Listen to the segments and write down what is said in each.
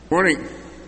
Morning.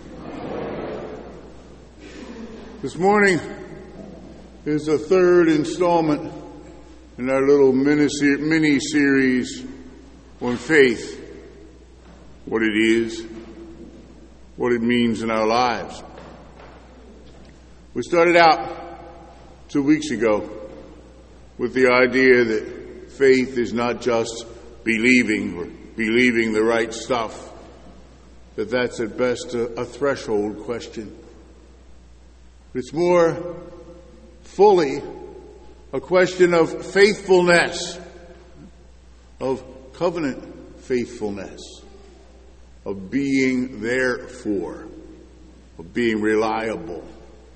This morning is the third installment in our little mini-series on faith, what it is, what it means in our lives. We started out 2 weeks ago with the idea that faith is not just believing the right stuff, that's at best a threshold question. It's more fully a question of faithfulness, of covenant faithfulness, of being there for, of being reliable.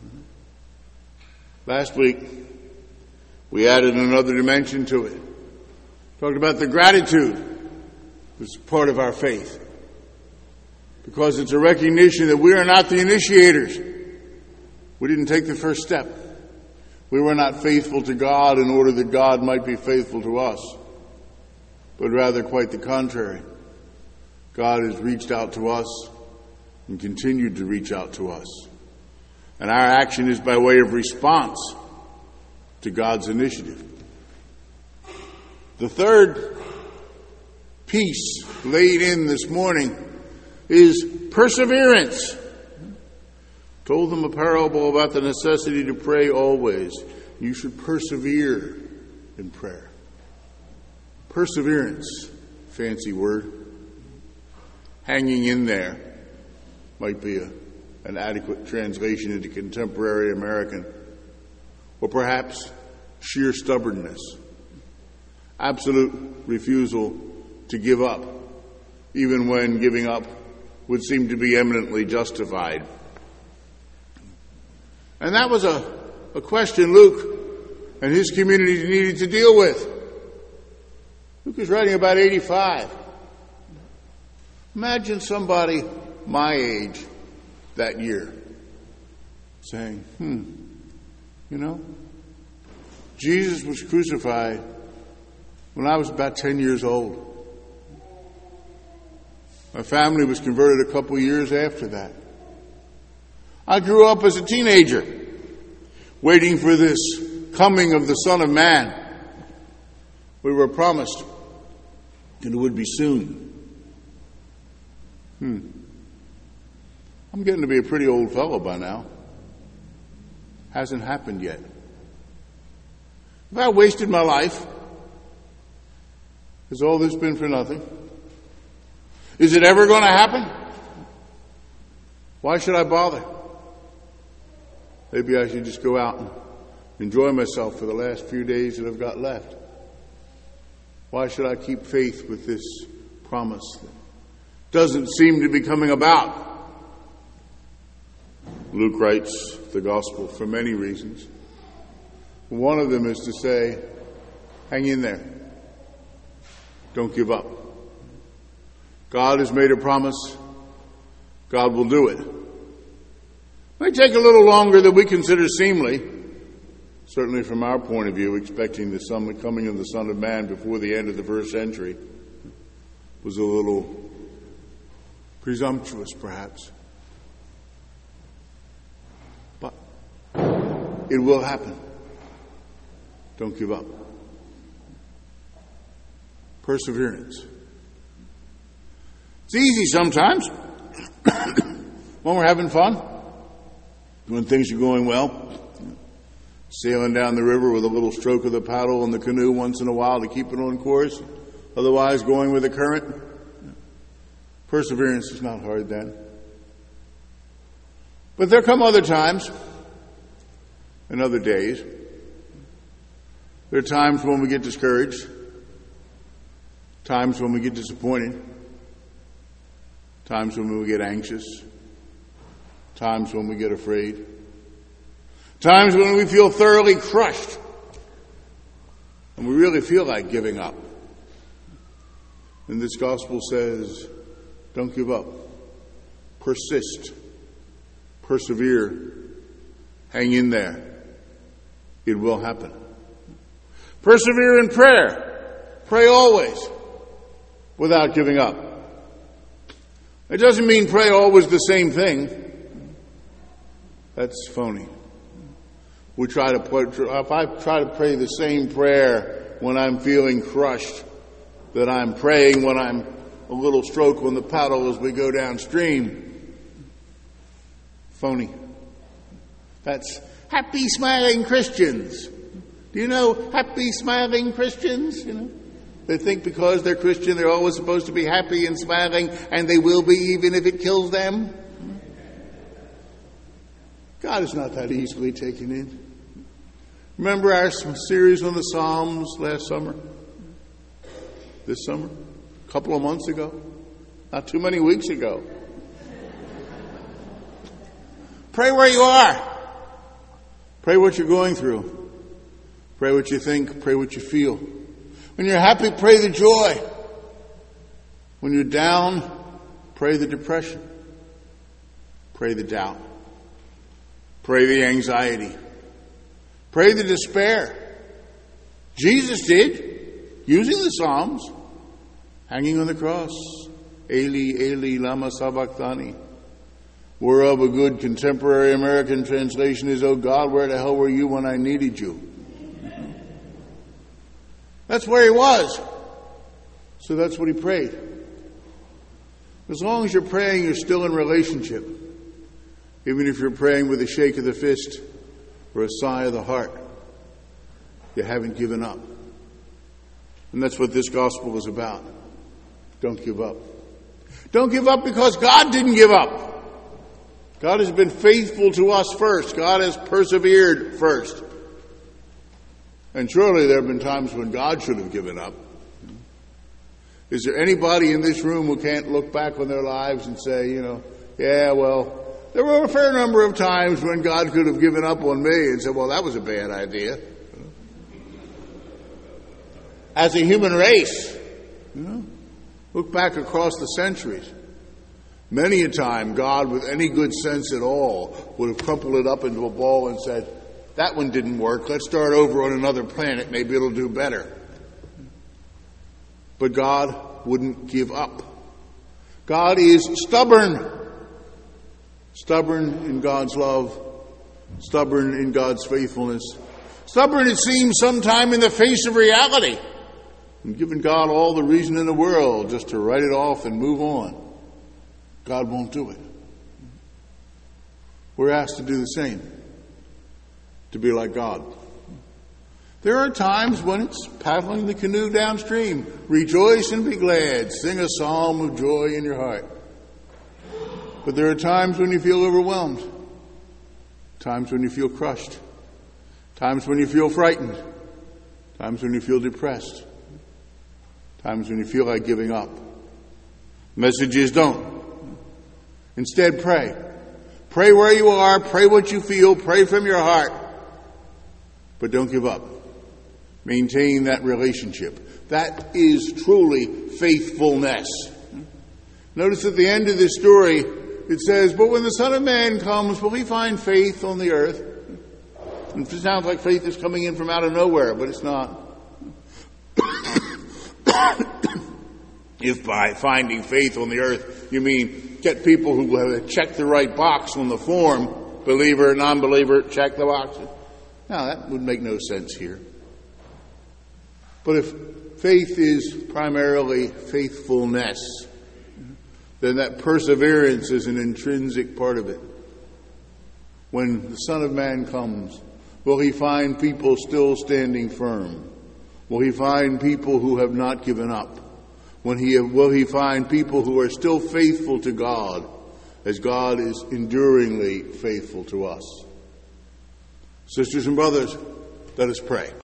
Last week, we added another dimension to it. Talked about the gratitude as part of our faith. Because it's a recognition that we are not the initiators. We didn't take the first step. We were not faithful to God in order that God might be faithful to us, but rather quite the contrary. God has reached out to us and continued to reach out to us. And our action is by way of response to God's initiative. The third piece laid in this morning is perseverance. Told them a parable about the necessity to pray always. You should persevere in prayer. Perseverance, fancy word. Hanging in there might be an adequate translation into contemporary American. Or perhaps sheer stubbornness. Absolute refusal to give up, even when giving up would seem to be eminently justified. And that was a question Luke and his community needed to deal with. Luke is writing about 85. Imagine somebody my age that year saying, Jesus was crucified when I was about 10 years old. My family was converted a couple years after that. I grew up as a teenager, waiting for this coming of the Son of Man. We were promised that it would be soon. I'm getting to be a pretty old fellow by now. Hasn't happened yet. Have I wasted my life? Has all this been for nothing? Is it ever going to happen? Why should I bother? Maybe I should just go out and enjoy myself for the last few days that I've got left. Why should I keep faith with this promise that doesn't seem to be coming about? Luke writes the gospel for many reasons. One of them is to say, hang in there. Don't give up. God has made a promise. God will do it. It may take a little longer than we consider seemly. Certainly from our point of view, expecting the coming of the Son of Man before the end of the first century was a little presumptuous, perhaps. But it will happen. Don't give up. Perseverance. It's easy sometimes when we're having fun, when things are going well, sailing down the river with a little stroke of the paddle in the canoe once in a while to keep it on course, otherwise going with the current. Perseverance is not hard then. But there come other times and other days. There are times when we get discouraged, times when we get disappointed, times when we get anxious, times when we get afraid, times when we feel thoroughly crushed and we really feel like giving up. And this gospel says, don't give up. Persist. Persevere. Hang in there. It will happen. Persevere in prayer. Pray always without giving up. It doesn't mean pray always the same thing. That's phony. If I try to pray the same prayer when I'm feeling crushed that I'm praying when I'm a little stroke on the paddle as we go downstream, phony. That's happy, smiling Christians. Do you know happy, smiling Christians? You know, they think because they're Christian, they're always supposed to be happy and smiling, and they will be even if it kills them. God is not that easily taken in. Remember our series on the Psalms last summer? This summer? A couple of months ago? Not too many weeks ago. Pray where you are. Pray what you're going through. Pray what you think. Pray what you feel. When you're happy, pray the joy. When you're down, pray the depression. Pray the doubt. Pray the anxiety. Pray the despair. Jesus did, using the Psalms, hanging on the cross. Eli, Eli, lama sabachthani. Whereof a good contemporary American translation is, "Oh God, where the hell were you when I needed you?" That's where he was. So that's what he prayed. As long as you're praying, you're still in relationship. Even if you're praying with a shake of the fist or a sigh of the heart, you haven't given up. And that's what this gospel is about. Don't give up. Don't give up because God didn't give up. God has been faithful to us first. God has persevered first. And surely there have been times when God should have given up. Is there anybody in this room who can't look back on their lives and say, yeah, well, there were a fair number of times when God could have given up on me and said, well, that was a bad idea. As a human race, look back across the centuries. Many a time, God, with any good sense at all, would have crumpled it up into a ball and said, that one didn't work. Let's start over on another planet. Maybe it'll do better. But God wouldn't give up. God is stubborn. Stubborn in God's love. Stubborn in God's faithfulness. Stubborn, it seems, sometime in the face of reality. And giving God all the reason in the world just to write it off and move on. God won't do it. We're asked to do the same. To be like God. There are times when it's paddling the canoe downstream. Rejoice and be glad. Sing a psalm of joy in your heart. But there are times when you feel overwhelmed. Times when you feel crushed. Times when you feel frightened. Times when you feel depressed. Times when you feel like giving up. Message is don't. Instead, pray. Pray where you are. Pray what you feel. Pray from your heart. But don't give up. Maintain that relationship. That is truly faithfulness. Notice at the end of this story, it says, but when the Son of Man comes, will he find faith on the earth? And it sounds like faith is coming in from out of nowhere, but it's not. If by finding faith on the earth, you mean get people who have checked the right box on the form, believer, non-believer, check the box. Now, that would make no sense here. But if faith is primarily faithfulness, then that perseverance is an intrinsic part of it. When the Son of Man comes, will he find people still standing firm? Will he find people who have not given up? Will he find people who are still faithful to God as God is enduringly faithful to us? Sisters and brothers, let us pray.